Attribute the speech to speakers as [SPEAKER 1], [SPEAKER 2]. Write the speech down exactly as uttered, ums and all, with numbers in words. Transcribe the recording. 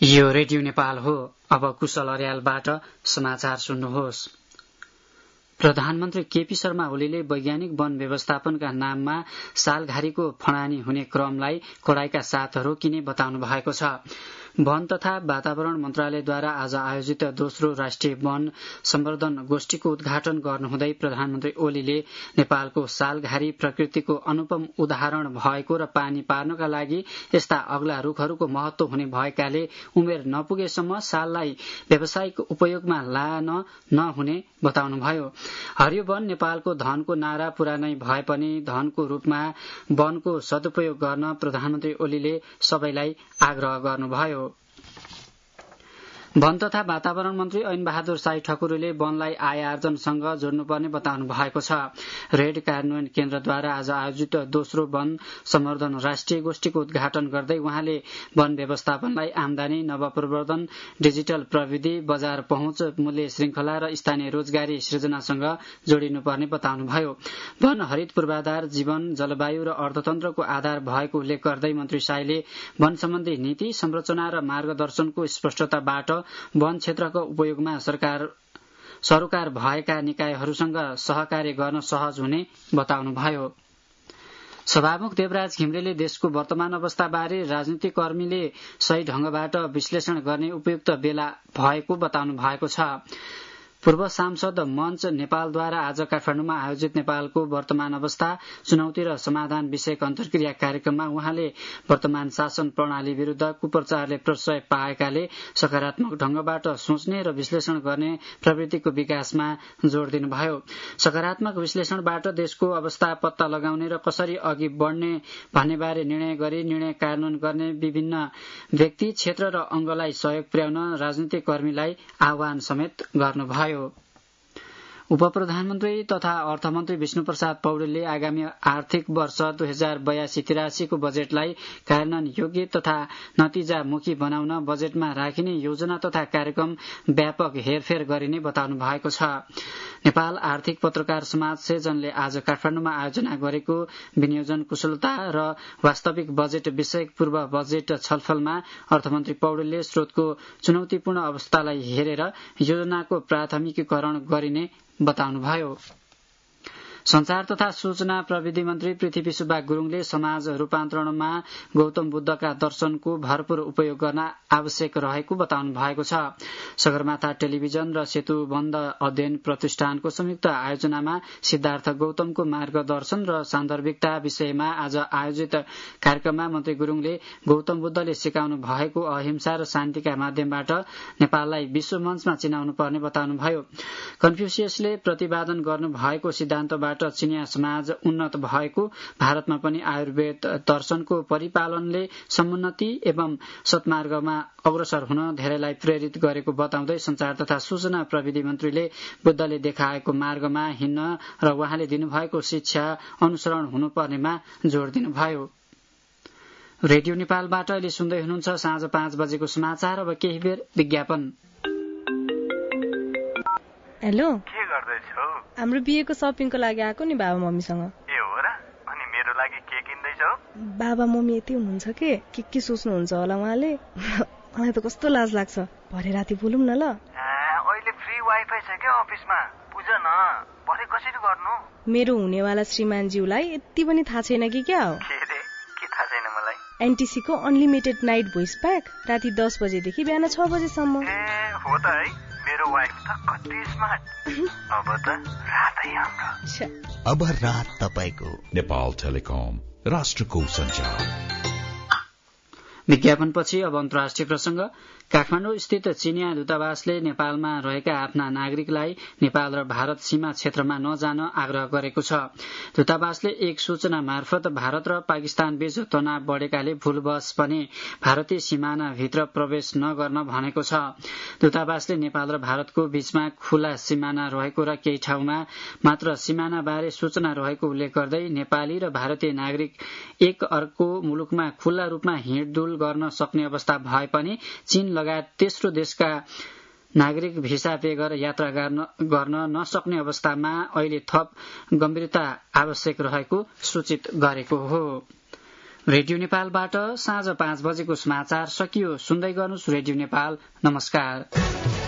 [SPEAKER 1] यो रेडियो नेपाल हो। अब कुशल अर्यालबाट समाचार सुन्नुहोस्। प्रधानमन्त्री केपी शर्मा ओलीले वैज्ञानिक वन व्यवस्थापनका नाममा सालघारीको फडानी हुने क्रमलाई कडाइका साथ रोकिने बताउनु भएको छ। वन तथा वातावरण मन्त्रालयद्वारा आज आयोजित दोस्रो राष्ट्रिय वन सम्वर्धन गोष्ठीको उद्घाटन गर्नुहुँदै प्रधानमन्त्री ओलीले नेपालको सालघारी प्रकृतिको अनुपम उदाहरण भएको र पानी पार्नका लागि यस्ता अग्ला रूखहरूको महत्व हुने भएकाले उमेर नपुगेसम्म साललाई व्यावसायिक उपयोगमा लान नहुने बताउनुभयो। हरियो वन नेपालको धनको नारा पुरानै भए पनि धनको रूपमा वनको सदुपयोग गर्न प्रधानमन्त्री ओलीले सबैलाई आग्रह गर्नुभयो। वन तथा वातावरण मन्त्री ऐन बहादुर साई ठकुरीले वनलाई आय आर्जनसँग जोड्नुपर्ने बताउनु भएको छ। रेड कार्यान्वयन केन्द्रद्वारा आज आयोजित दोस्रो वन सम्वर्धन राष्ट्रिय गोष्ठीको उद्घाटन गर्दै उहाँले वन व्यवस्थापनलाई आमदानी, नवप्रवर्धन, डिजिटल प्रविधि, बजार पहुँच, मूल्य श्रृंखला र स्थानीय रोजगारी सृजनासँग जोडिनुपर्ने बताउनुभयो। वन हरित पूर्वाधार, जीवन, जलवायु र अर्थतन्त्रको आधार भएको उल्लेख गर्दै मन्त्री साईले वन सम्बन्धी नीति, संरचना र मार्गदर्शनको स्पष्टताबाट वन क्षेत्रको उपयोगमा सरकार सरोकार भएका निकायहरूसँग सहकार्य गर्न सहज हुने बताउनुभयो। सभामुख देवराज घिमिरेले देशको वर्तमान अवस्थाबारे राजनीतिक कर्मीले सही ढंगबाट विश्लेषण गर्ने उपयुक्त बेला भएको बताउनु भएको छ। पूर्व सांसद मञ्च नेपालद्वारा आज काठमाडौँमा आयोजित नेपालको वर्तमान अवस्था, चुनौती र समाधान विषयक अन्तर्क्रिया कार्यक्रममा उहाँले वर्तमान शासन प्रणाली विरूद्ध कुप्रचारले प्रश्रय पाएकाले सकारात्मक ढंगबाट सोच्ने र विश्लेषण गर्ने प्रवृत्तिको विकासमा जोड़ दिनुभयो। सकारात्मक विश्लेषणबाट देशको अवस्था पत्ता लगाउने र कसरी अघि बढ़ने भन्नेबारे निर्णय गरी निर्णय कार्यान्वयन गर्ने विभिन्न व्यक्ति, क्षेत्र र अंगलाई सहयोग पुर्याउन राजनीतिक कर्मीलाई आह्वान समेत गर्नुभयो। उपप्रधानमन्त्री तथा अर्थमन्त्री विष्णुप्रसाद पौडेलले आगामी आर्थिक वर्ष दुई हजार बयासी तिरासीको बजेटलाई कार्यान्वयन योग्य तथा नतिजामुखी बनाउन बजेटमा राखिने योजना तथा कार्यक्रम व्यापक हेरफेर गरिने बताउनु भएको छ। नेपाल आर्थिक पत्रकार समाज सेजनले आज काठमाडौँमा आयोजना गरेको विनियोजन कुशलता र वास्तविक बजेट विषयक पूर्व बजेट छलफलमा अर्थमन्त्री पौडेलले स्रोतको चुनौतीपूर्ण अवस्थालाई हेरेर योजनाको प्राथमिकीकरण गरिने बताउनुभयो। संचार तथा सूचना प्रविधि मन्त्री पृथ्वी सुब्बा गुरूङले समाज रूपान्तरणमा गौतम बुद्धका दर्शनको भरपूर उपयोग गर्न आवश्यक रहेको बताउनु भएको छ। सगरमाथा टेलिभिजन र सेतुबन्ध अध्ययन प्रतिष्ठानको संयुक्त आयोजनामा सिद्धार्थ गौतमको मार्गदर्शन र सान्दर्भिकता विषयमा आज आयोजित कार्यक्रममा मन्त्री गुरूङले गौतम बुद्धले सिकाउनु भएको अहिंसा र शान्तिका माध्यमबाट नेपाललाई विश्व मञ्चमा चिनाउनु पर्ने बताउनुभयो। कन्फ्युसियसले प्रतिपादन गर्नु भएको सिद्धान्तबाट चिनिया समाज उन्नत भएको, भारतमा पनि आयुर्वेद दर्शनको परिपालनले समुन्नति एवं सत्मार्गमा अग्रसर हुन धेरैलाई प्रेरित गरेको बताउँदै संचार तथा सूचना प्रविधि मन्त्रीले बुद्धले देखाएको मार्गमा हिँड्न र उहाँले दिनुभएको शिक्षा अनुसरण हुनुपर्नेमा जोड़ दिनुभयो। रेडियो नेपालबाट अहिले सुन्दै हुनुहुन्छ साँझ पाँच बजेको समाचार। अब केही बेर विज्ञापन।
[SPEAKER 2] हेलो,
[SPEAKER 3] के गर्दैछौ?
[SPEAKER 2] हाम्रो बिहेको शपिङको लागि आएको नि बाबा मम्मीसँग।
[SPEAKER 3] ए हो र? अनि मेरो लागि के किन्दैछौ?
[SPEAKER 2] बाबा मम्मी यति हुनुहुन्छ के के के सोच्नुहुन्छ होला उहाँले। मलाई त कस्तो लाज लाग्छ। भरे राति बोलौँ न ल।
[SPEAKER 3] अहिले फ्री वाइफाई छ क्या अफिसमा, बुझ न। भरे कसरी गर्नु?
[SPEAKER 2] मेरो हुनेवाला श्रीमानज्यूलाई यति पनि थाहा छैन कि क्या हो?
[SPEAKER 3] के रे? के थाहा छैन मलाई?
[SPEAKER 2] एनटीसी को अनलिमिटेड नाइट भोइस प्याक राति दस बजेदेखि बिहान छ बजेसम्म।
[SPEAKER 3] ए हो त है, मेरो वाइफ त कति स्मार्ट। अब त रातै हाम्रो।
[SPEAKER 4] अब रात तपाईको। नेपाल टेलिकम, राष्ट्रको सञ्चार।
[SPEAKER 1] विज्ञापनपछि अब अन्तर्राष्ट्रिय प्रसंग। काठमाडौँ स्थित चिनिया दूतावासले नेपालमा रहेका आफ्ना नागरिकलाई नेपाल र भारत सीमा क्षेत्रमा नजान आग्रह गरेको छ। दूतावासले एक सूचना मार्फत भारत र पाकिस्तान बीच तनाव बढ़ेकाले भूलवश पनि भारतीय सीमाना भित्र प्रवेश नगर्न भनेको छ। दूतावासले नेपाल र भारतको बीचमा खुला सीमाना रहेको र केही ठाउँमा मात्र सीमाना बारे सूचना रहेको उल्लेख गर्दै नेपाली र भारतीय नागरिक एक अर्को मुलुकमा खुल्ला रूपमा हिँडडुल गर्न सक्ने अवस्था भए पनि चीन लगायत तेस्रो देशका नागरिक भिसा बेगर यात्रा गर्न नसक्ने अवस्थामा अहिले थप गम्भीरता आवश्यक रहेको सूचित गरेको हो। रेडियो नेपालबाट साँझ पाँच बजेको समाचार सकियो। सुन्दै गर्नुहोस् रेडियो नेपाल। नमस्कार।